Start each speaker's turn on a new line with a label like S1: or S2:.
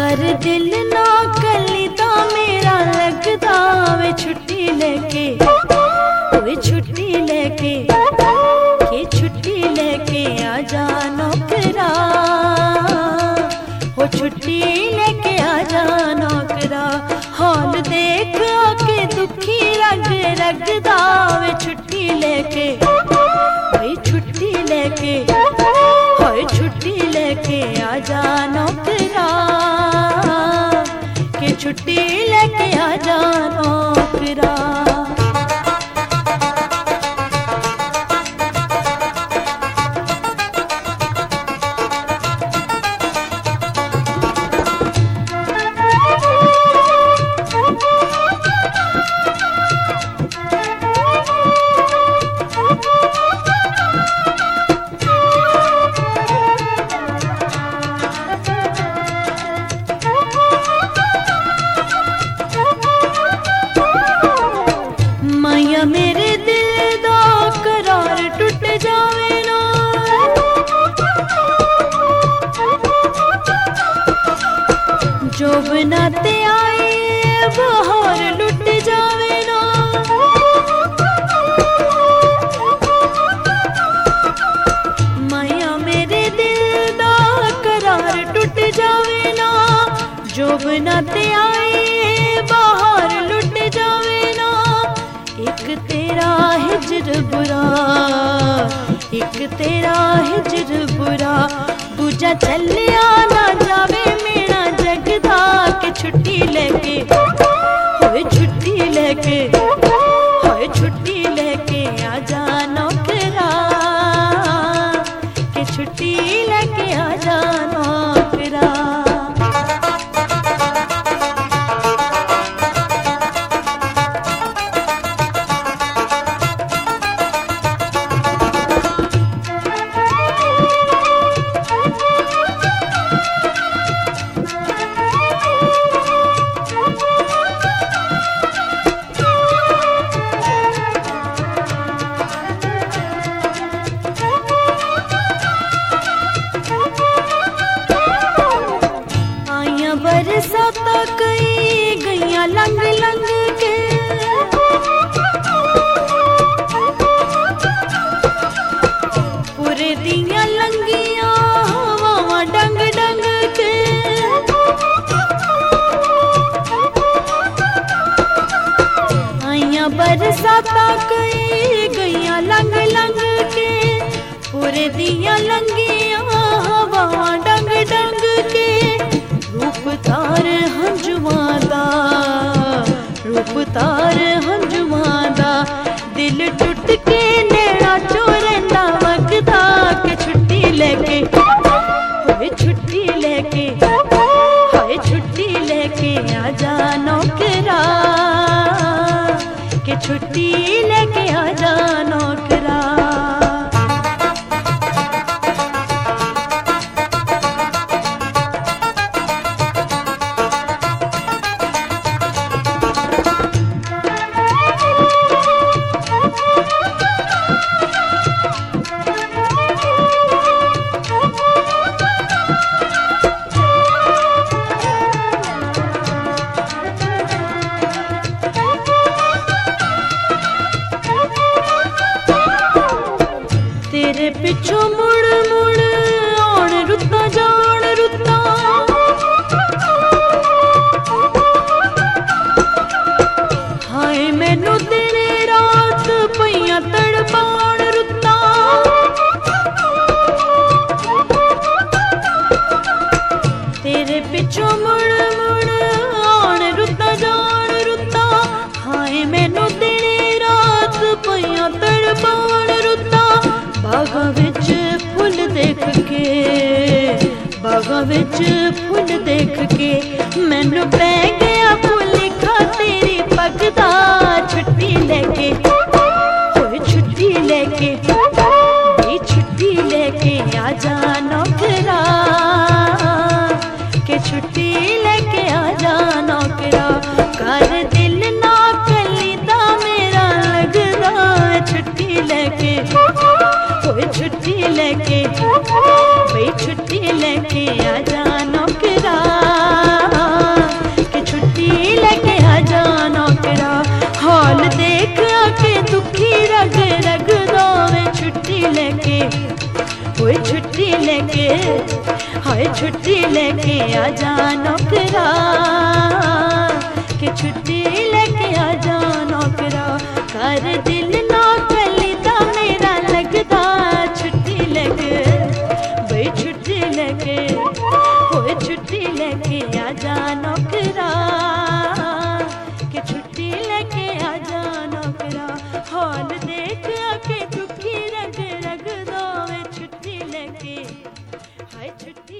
S1: कर दिल ना कली दा मेरा लगदा वे छुट्टी लेके, कोई छुट्टी लेके के छुट्टी लेके आ जा नौकरा, हो छुट्टी लेके आ जा नौकरा। हाल देख आके दुखी रग रगदा वे छुट्टी लेके, कोई छुट्टी लेके, होए छुट्टी लेके आ जा नौकरा, के छुट्टी लेके आ जा नौकरा। मेरे दिल दा करार टुट जावे ना, जो बनाते आए बहार लुट जावे ना। माया मेरे दिल दा करार टुट जावे ना, जो बनाते आए बहार लुट जावे ना। एक तेरा हिजर बुरा, एक तेरा हिजर बुरा, दूजा चलिया ना जावे मेरा जगदा, के छुट्टी लेके, होए छुट्टी लेके, होए छुट्टी लेके आ जा नौकरा, के छुट्टी लेके आ जा नौकरा। बरसाता कई गईया लंग लंग के, पूरे दिया लंगिया हवा डंग डंग के। आइया बरसाता कई गईया लंग लंग के, पूरे दिया लंगिया हवा डंग डंग के। रूप तार हंजुआदा, रूप तार हंजुआदा, दिल टुट के नैना चोरंदा वगदा, के छुट्टी लेके, होए छुट्टी लेके, होए छुट्टी लेके आ जा नौकरा, के छुट्टी लेके आ जा नौकरा। तेरे पिछो मुड़ मुड़ आन रुत्ता जान रुत्ता, हाय मैनू दिन रात पईयां तड़पान रुत्ता। तेरे पिछो मुड़ मुड़ आन रुत्ता जान रुत्ता, हाय मैनू दिन रात पईयां तड़पान रुत्ता। बागा विच फुल देख के, बागा विच फुल देख के, मैनू पै गया भुलेखा तेरी पगदा, छुट्टी लेके, होए छुट्टी लेके, बे छुट्टी लेके आ जा नौकरा, के छुट्टी लेके आ जा नौकरा। कर दिल ना कली दा मेरा लगदा, छुट्टी लेके, छुट्टी लेके, भाई छुट्टी लेके आ जा नौकरा। छुट्टी लेके आ जा नौकरा, के छुट्टी लेके आ जा नौकरा, कर दिल नौकरी दा मेरा लगदा, छुट्टी लेके बई छुट्टी लेके, होए छुट्टी लेके आ जा नौकरा, के छुट्टी लेके आ जा नौकरा, हाल देख आके दुखी रग रग दावे, छुट्टी लेके हाय छुट्टी